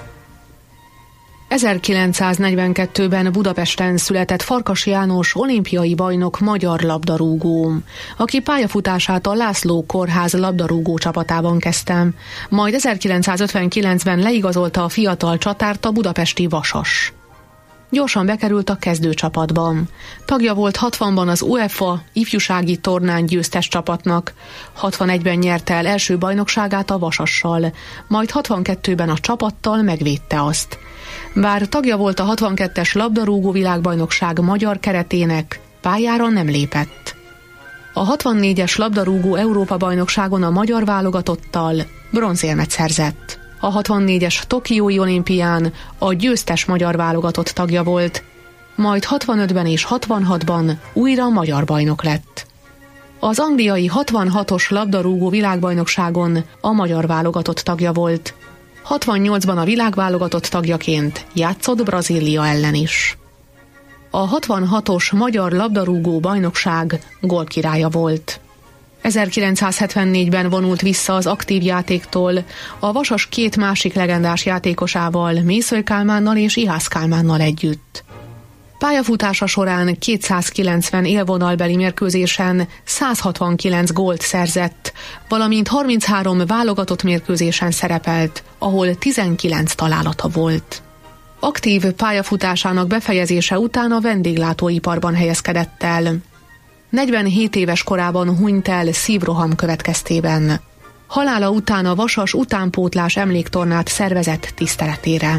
1942-ben Budapesten született Farkas János olimpiai bajnok magyar labdarúgó, aki pályafutását a László Kórház labdarúgó csapatában kezdte, majd 1959-ben leigazolta a fiatal csatárt a budapesti Vasas. Gyorsan bekerült a kezdőcsapatba. Tagja volt 60-ban az UEFA ifjúsági tornán győztes csapatnak, 61-ben nyerte el első bajnokságát a Vasassal, majd 62-ben a csapattal megvédte azt. Bár tagja volt a 62-es labdarúgó világbajnokság magyar keretének, pályára nem lépett. A 64-es labdarúgó Európa-bajnokságon a magyar válogatottal bronzérmet szerzett. A 64-es Tokiói olimpián a győztes magyar válogatott tagja volt, majd 65-ben és 66-ban újra magyar bajnok lett. Az angliai 66-os labdarúgó világbajnokságon a magyar válogatott tagja volt. 68-ban a világválogatott tagjaként játszott Brazília ellen is. A 66-os magyar labdarúgó bajnokság gólkirálya volt. 1974-ben vonult vissza az aktív játéktól a Vasas két másik legendás játékosával, Mészöly Kálmánnal és Ihász Kálmánnal együtt. Pályafutása során 290 élvonalbeli mérkőzésen 169 gólt szerzett, valamint 33 válogatott mérkőzésen szerepelt, ahol 19 találata volt. Aktív pályafutásának befejezése után a vendéglátóiparban helyezkedett el. 47 éves korában hunyt el szívroham következtében. Halála után a Vasas utánpótlás emléktornát szervezett tiszteletére.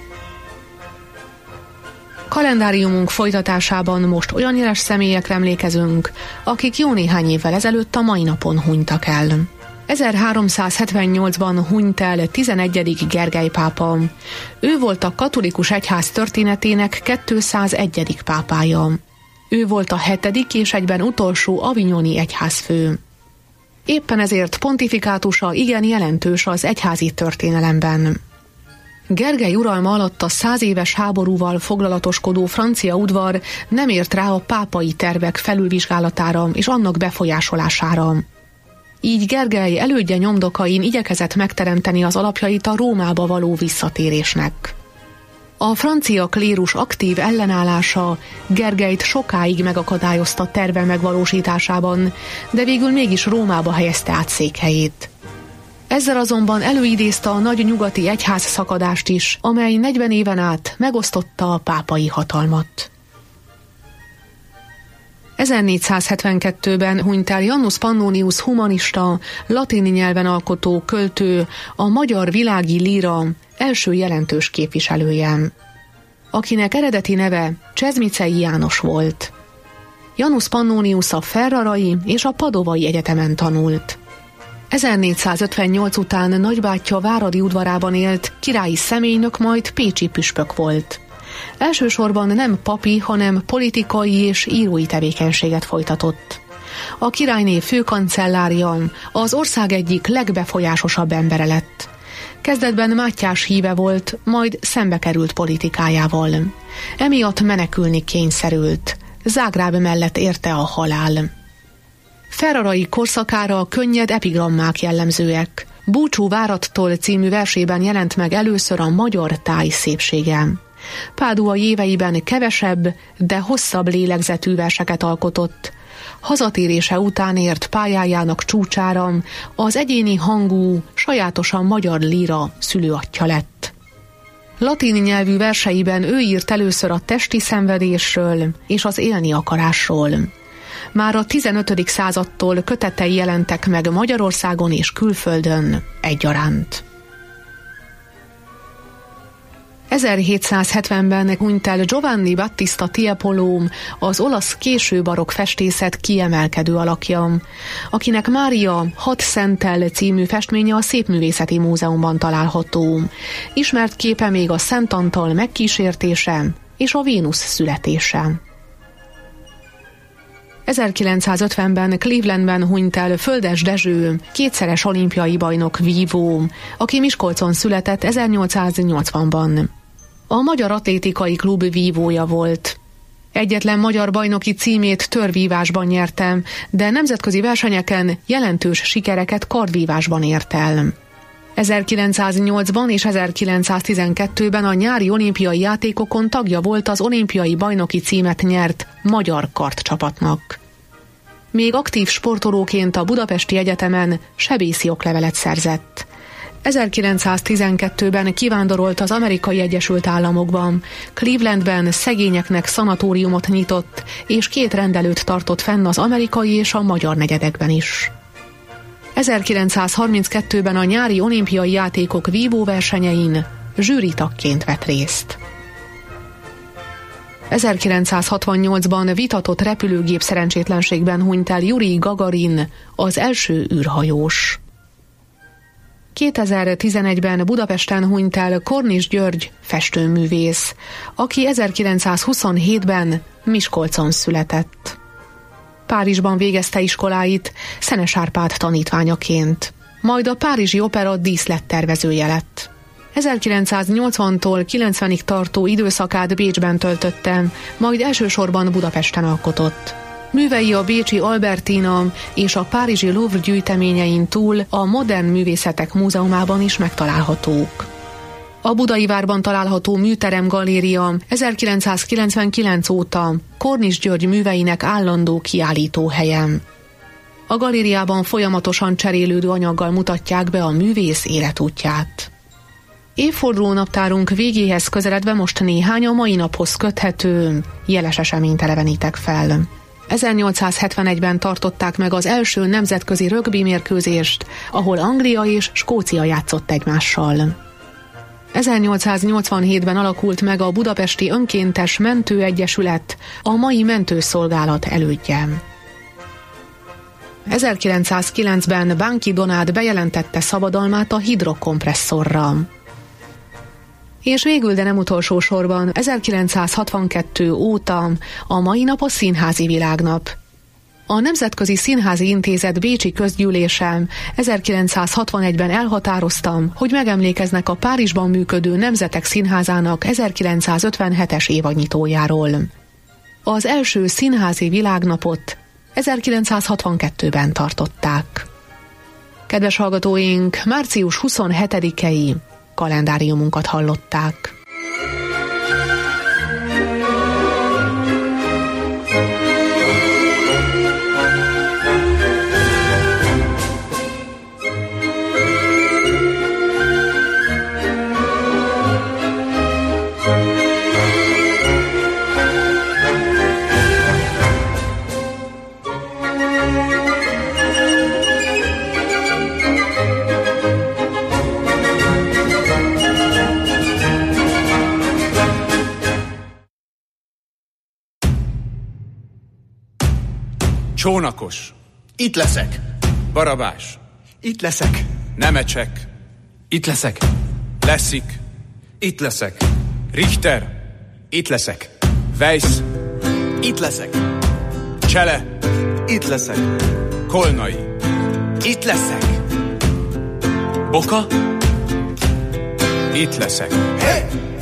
Kalendáriumunk folytatásában most olyan jeles személyekre emlékezünk, akik jó néhány évvel ezelőtt a mai napon hunytak el. 1378-ban hunyt el 11. Gergely pápa. Ő volt a katolikus egyház történetének 201. pápája. Ő volt a 7. és egyben utolsó avignoni egyházfő. Éppen ezért pontifikátusa igen jelentős az egyházi történelemben. Gergely uralma alatt a 100 éves háborúval foglalatoskodó francia udvar nem ért rá a pápai tervek felülvizsgálatára és annak befolyásolására. Így Gergely elődje nyomdokain igyekezett megteremteni az alapjait a Rómába való visszatérésnek. A francia klérus aktív ellenállása Gergelyt sokáig megakadályozta terve megvalósításában, de végül mégis Rómába helyezte át székhelyét. Ezzel azonban előidézte a nagy nyugati egyház szakadást is, amely 40 éven át megosztotta a pápai hatalmat. 1472-ben hunyt el Janus Pannonius humanista, latin nyelven alkotó költő, a magyar világi líra első jelentős képviselője, akinek eredeti neve Csezmicei János volt. Janus Pannonius a Ferrarai és a Padovai Egyetemen tanult. 1458 után nagybátyja váradi udvarában élt, királyi személynök, majd pécsi püspök volt. Elsősorban nem papi, hanem politikai és írói tevékenységet folytatott. A királyné főkancellárja, az ország egyik legbefolyásosabb embere lett. Kezdetben Mátyás híve volt, majd szembe került politikájával. Emiatt menekülni kényszerült. Zágráb mellett érte a halál. Ferrarai korszakára könnyed epigrammák jellemzőek. Búcsú várattól című versében jelent meg először a magyar táj szépsége. Pádua éveiben kevesebb, de hosszabb lélegzetű verseket alkotott. Hazatérése után ért pályájának csúcsára, az egyéni hangú, sajátosan magyar líra szülőattya lett. Latin nyelvű verseiben ő írt először a testi szenvedésről és az élni akarásról. Már a 15. századtól kötetei jelentek meg Magyarországon és külföldön egyaránt. 1770-ben hunyt el Giovanni Battista Tiepolo, az olasz késő barokk festészet kiemelkedő alakja, akinek Mária 6 szenttel című festménye a Szépművészeti Múzeumban található. Ismert képe még a Szent Antal megkísértése és a Vénusz születése. 1950-ben Clevelandben hunyt el Földes Dezső, kétszeres olimpiai bajnok vívó, aki Miskolcon született 1880-ban. A Magyar Atlétikai Klub vívója volt. Egyetlen magyar bajnoki címét törvívásban nyertem, de nemzetközi versenyeken jelentős sikereket kardvívásban ért el. 1908-ban és 1912-ben a nyári olimpiai játékokon tagja volt az olimpiai bajnoki címet nyert magyar kardcsapatnak. Még aktív sportolóként a Budapesti Egyetemen sebészi oklevelet szerzett. 1912-ben kivándorolt az Amerikai Egyesült Államokban, Clevelandben szegényeknek szanatóriumot nyitott, és 2 rendelőt tartott fenn az amerikai és a magyar negyedekben is. 1932-ben a nyári olimpiai játékok vívóversenyein zsűritagként vett részt. 1968-ban vitatott repülőgép szerencsétlenségben hunyt el Jurij Gagarin, az első űrhajós. 2011-ben Budapesten hunyt el Kornis György, festőművész, aki 1927-ben Miskolcon született. Párizsban végezte iskoláit, Szenes Árpád tanítványaként, majd a Párizsi Opera díszlettervezője lett. 1980-tól 90-ig tartó időszakát Bécsben töltötte, majd elsősorban Budapesten alkotott. Művei a bécsi Albertina és a párizsi Louvre gyűjteményein túl a Modern Művészetek Múzeumában is megtalálhatók. A Budai Várban található Műterem Galéria 1999 óta Kornis György műveinek állandó kiállítóhelye. A galériában folyamatosan cserélődő anyaggal mutatják be a művész életútját. Évforduló naptárunk végéhez közeledve most néhány a mai naphoz köthető jeles eseményt elevenítek fel. 1871-ben tartották meg az első nemzetközi rögbi mérkőzést, ahol Anglia és Skócia játszott egymással. 1887-ben alakult meg a Budapesti Önkéntes Mentőegyesület, a mai mentőszolgálat elődje. 1909-ben Bánki Donád bejelentette szabadalmát a hidrokompresszorra. És végül, de nem utolsó sorban, 1962 óta a mai nap a Színházi Világnap. A Nemzetközi Színházi Intézet bécsi közgyűlése 1961-ben elhatároztam, hogy megemlékeznek a Párizsban működő Nemzetek Színházának 1957-es évadnyitójáról. Az első Színházi Világnapot 1962-ben tartották. Kedves hallgatóink, március 27-i kalendáriumunkat hallották. Csónakos. Itt leszek. Barabás. Itt leszek. Nemecsek. Itt leszek. Leszik. Itt leszek. Richter. Itt leszek. Weiss. Itt leszek. Csele. Itt leszek. Kolnai. Itt leszek. Boka. Itt leszek. Hey!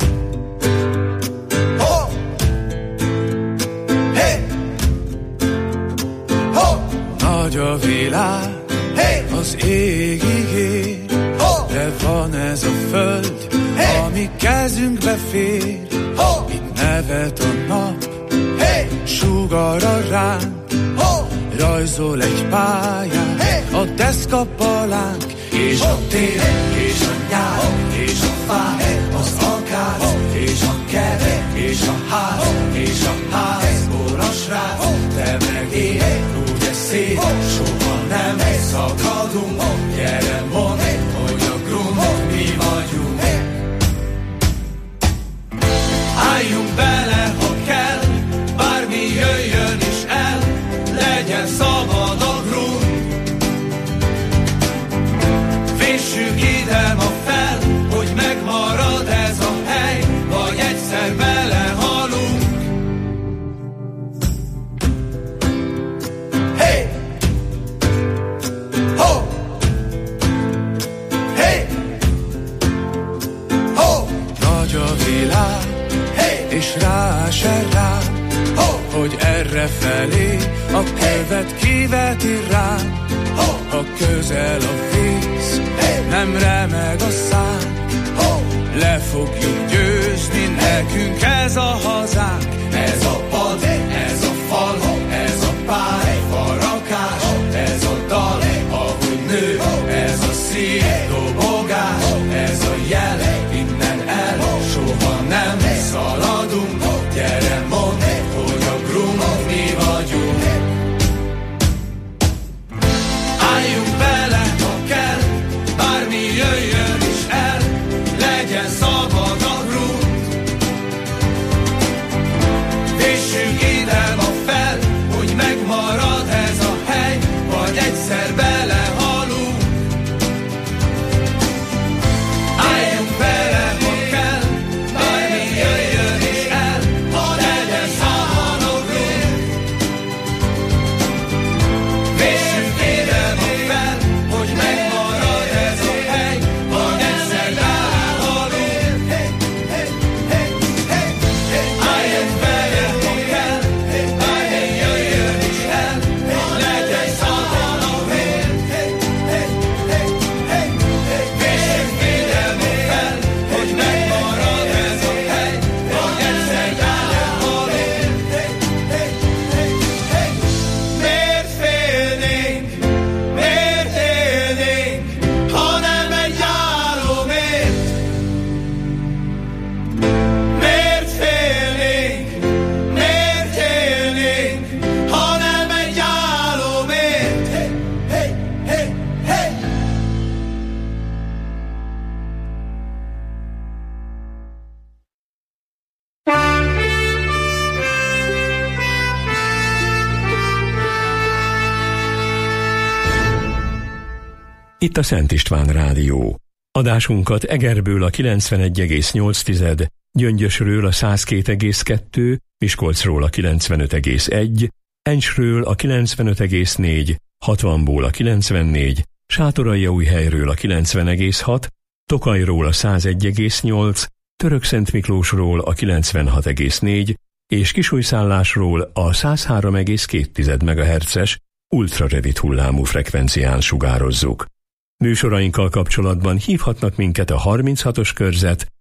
Nagy a világ, az égig ér, de van ez a föld, ami kezünkbe fér. Itt nevet a nap, sugara ránk, rajzol egy pályát, a deszkapalánk, és a tél, és a nyár, és a fák, az akár, és a kert, és a ház, és a házból a srác, te meg én, úgy szép, soha nem szakadunk, gyere mondd, hogy a grund mi vagyunk. Álljunk bele, ha kell, bármi jöjjön is el, legyen szabad a grund. Véssük ide ma fel, hogy megmarad ez a hely, vagy egyszer belehalunk. Hey! Ho! Hey! Ho! Nagy a világ, hey! És rá se rá, ho! Hogy errefelé a követ kiveti rám. Ha közel a víz, hey! Nem remeg a szánk, le fogjuk győzni, nekünk ez a hazánk. Ez a pad, ez a fal, ez a pár, farakás, ez a dal, ahogy nő, ez a szív, dobogás, ez a jel, innen el, soha nem szaladunk. Gyere mondd, hogy a grund mi vagyunk. Álljunk bele, ha kell, bármi jöjjön is el, legyen szabad a grund. itt a Szent István Rádió. Adásunkat Egerből a 91,8, Gyöngyösről a 102,2, Miskolcról a 95,1, Encsről a 95,4, Hatvanból a 94, Sátoraljaújhelyről a 90,6, Tokajról a 101,8, Törökszentmiklósról a 96,4 és Kisújszállásról a 103,2 MHz-es ultrarövid hullámú frekvencián sugározzuk. Műsorainkkal kapcsolatban hívhatnak minket a 36-os körzet